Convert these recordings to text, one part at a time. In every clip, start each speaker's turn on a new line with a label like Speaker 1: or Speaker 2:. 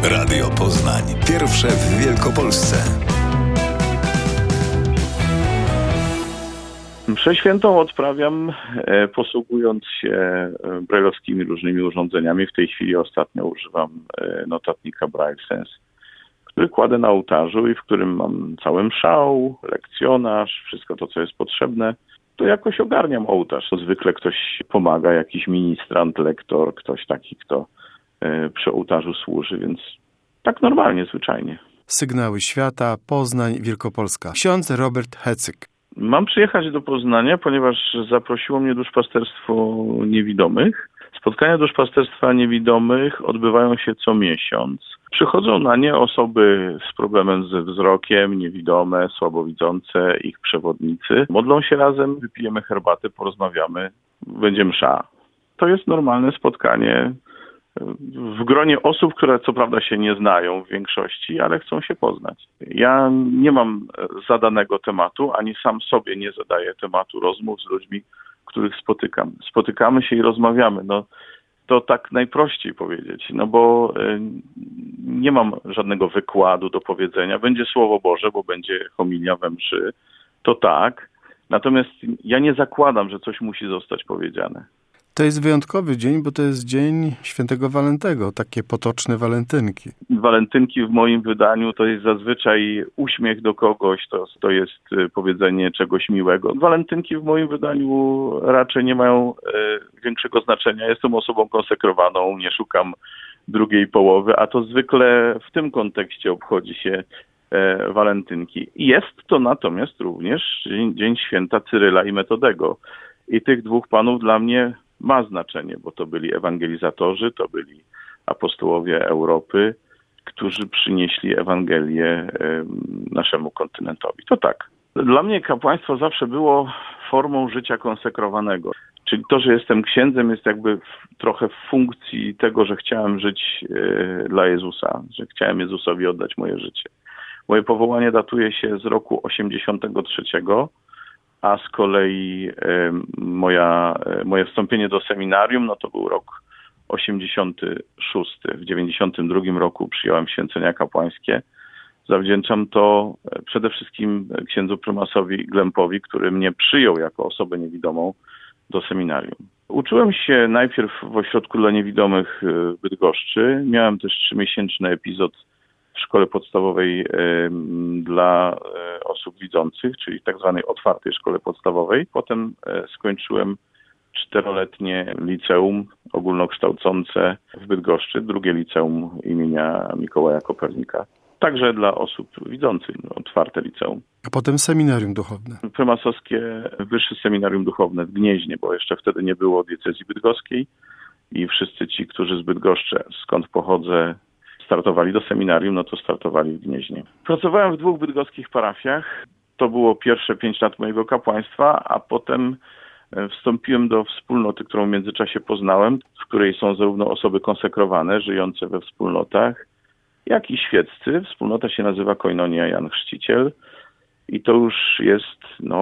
Speaker 1: Radio Poznań. Pierwsze w Wielkopolsce.
Speaker 2: Mszę świętą odprawiam posługując się brajlowskimi różnymi urządzeniami. W tej chwili ostatnio używam notatnika Braille Sense, który kładę na ołtarzu i w którym mam cały mszał, lekcjonarz, wszystko to, co jest potrzebne. To jakoś ogarniam ołtarz. Zwykle ktoś pomaga, jakiś ministrant, lektor, ktoś taki, kto przy ołtarzu służy, więc tak normalnie, zwyczajnie.
Speaker 3: Sygnały Świata, Poznań, Wielkopolska. Ksiądz Robert Hecyk.
Speaker 2: Mam przyjechać do Poznania, ponieważ zaprosiło mnie Duszpasterstwo Niewidomych. Spotkania Duszpasterstwa Niewidomych odbywają się co miesiąc. Przychodzą na nie osoby z problemem ze wzrokiem, niewidome, słabowidzące, ich przewodnicy. Modlą się razem, wypijemy herbatę, porozmawiamy, będzie msza. To jest normalne spotkanie w gronie osób, które co prawda się nie znają w większości, ale chcą się poznać. Ja nie mam zadanego tematu, ani sam sobie nie zadaję tematu rozmów z ludźmi, których spotykam. Spotykamy się i rozmawiamy. To tak najprościej powiedzieć, bo nie mam żadnego wykładu do powiedzenia. Będzie Słowo Boże, bo będzie homilia we mszy, to tak. Natomiast ja nie zakładam, że coś musi zostać powiedziane.
Speaker 3: To jest wyjątkowy dzień, bo to jest dzień świętego Walentego, takie potoczne walentynki.
Speaker 2: Walentynki w moim wydaniu to jest zazwyczaj uśmiech do kogoś, to jest powiedzenie czegoś miłego. Walentynki w moim wydaniu raczej nie mają większego znaczenia. Jestem osobą konsekrowaną, nie szukam drugiej połowy, a to zwykle w tym kontekście obchodzi się walentynki. Jest to natomiast również dzień święta Cyryla i Metodego. I tych dwóch panów dla mnie ma znaczenie, bo to byli ewangelizatorzy, to byli apostołowie Europy, którzy przynieśli Ewangelię naszemu kontynentowi. To tak. Dla mnie kapłaństwo zawsze było formą życia konsekrowanego. Czyli to, że jestem księdzem, jest jakby trochę w funkcji tego, że chciałem żyć dla Jezusa, że chciałem Jezusowi oddać moje życie. Moje powołanie datuje się z roku 83, a z kolei moje wstąpienie do seminarium, to był rok 86. W 92 roku przyjąłem święcenia kapłańskie. Zawdzięczam to przede wszystkim księdzu prymasowi Glempowi, który mnie przyjął jako osobę niewidomą do seminarium. Uczyłem się najpierw w ośrodku dla niewidomych w Bydgoszczy. Miałem też 3-miesięczny epizod w szkole podstawowej dla osób widzących, czyli tak zwanej otwartej szkole podstawowej. Potem skończyłem 4-letnie liceum ogólnokształcące w Bydgoszczy, drugie liceum imienia Mikołaja Kopernika. Także dla osób widzących, otwarte liceum.
Speaker 3: A potem seminarium duchowne.
Speaker 2: Prymasowskie Wyższe Seminarium Duchowne w Gnieźnie, bo jeszcze wtedy nie było diecezji bydgoskiej i wszyscy ci, którzy z Bydgoszczy, skąd pochodzę, startowali do seminarium, to startowali w Gnieźnie. Pracowałem w 2 bydgoskich parafiach. To było pierwsze 5 lat mojego kapłaństwa, a potem wstąpiłem do wspólnoty, którą w międzyczasie poznałem, w której są zarówno osoby konsekrowane, żyjące we wspólnotach, jak i świeccy. Wspólnota się nazywa Koinonia Jan Chrzciciel i to już jest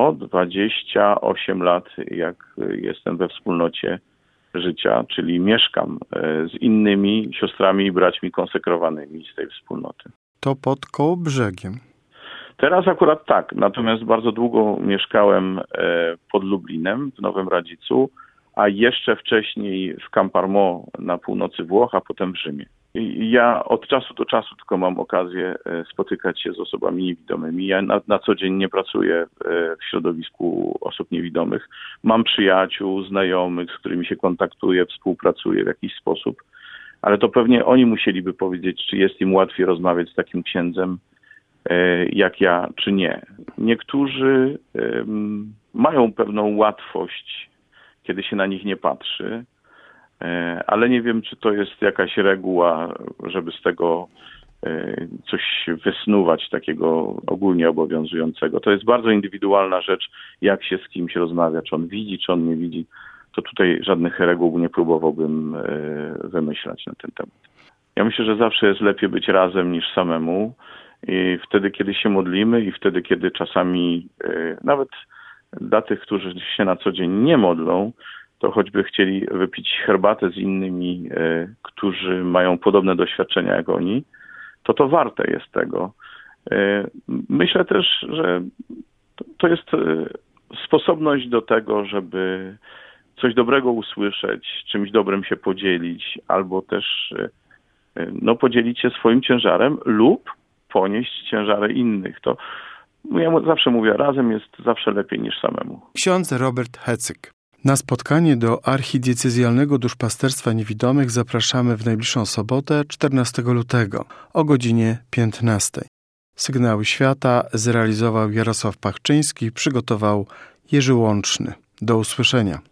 Speaker 2: 28 lat, jak jestem we wspólnocie życia, czyli mieszkam z innymi siostrami i braćmi konsekrowanymi z tej wspólnoty.
Speaker 3: To pod Kołobrzegiem.
Speaker 2: Teraz akurat tak, natomiast bardzo długo mieszkałem pod Lublinem w Nowym Radzicu, a jeszcze wcześniej w Camparmo na północy Włoch, a potem w Rzymie. I ja od czasu do czasu tylko mam okazję spotykać się z osobami niewidomymi. Ja na co dzień nie pracuję w środowisku osób niewidomych. Mam przyjaciół, znajomych, z którymi się kontaktuję, współpracuję w jakiś sposób, ale to pewnie oni musieliby powiedzieć, czy jest im łatwiej rozmawiać z takim księdzem jak ja, czy nie. Niektórzy mają pewną łatwość, kiedy się na nich nie patrzy, ale nie wiem, czy to jest jakaś reguła, żeby z tego coś wysnuwać takiego ogólnie obowiązującego. To jest bardzo indywidualna rzecz, jak się z kimś rozmawia, czy on widzi, czy on nie widzi. To tutaj żadnych reguł nie próbowałbym wymyślać na ten temat. Ja myślę, że zawsze jest lepiej być razem niż samemu. I wtedy, kiedy się modlimy i wtedy, kiedy czasami nawet dla tych, którzy się na co dzień nie modlą, to choćby chcieli wypić herbatę z innymi, którzy mają podobne doświadczenia jak oni, to warte jest tego. Myślę też, że to jest sposobność do tego, żeby coś dobrego usłyszeć, czymś dobrym się podzielić, albo też podzielić się swoim ciężarem lub ponieść ciężary innych. To ja zawsze mówię, razem jest zawsze lepiej niż samemu.
Speaker 3: Ksiądz Robert Hecyk. Na spotkanie do Archidiecezjalnego Duszpasterstwa Niewidomych zapraszamy w najbliższą sobotę, 14 lutego o godzinie 15. Sygnały świata zrealizował Jarosław Pachczyński, przygotował Jerzy Łączny. Do usłyszenia.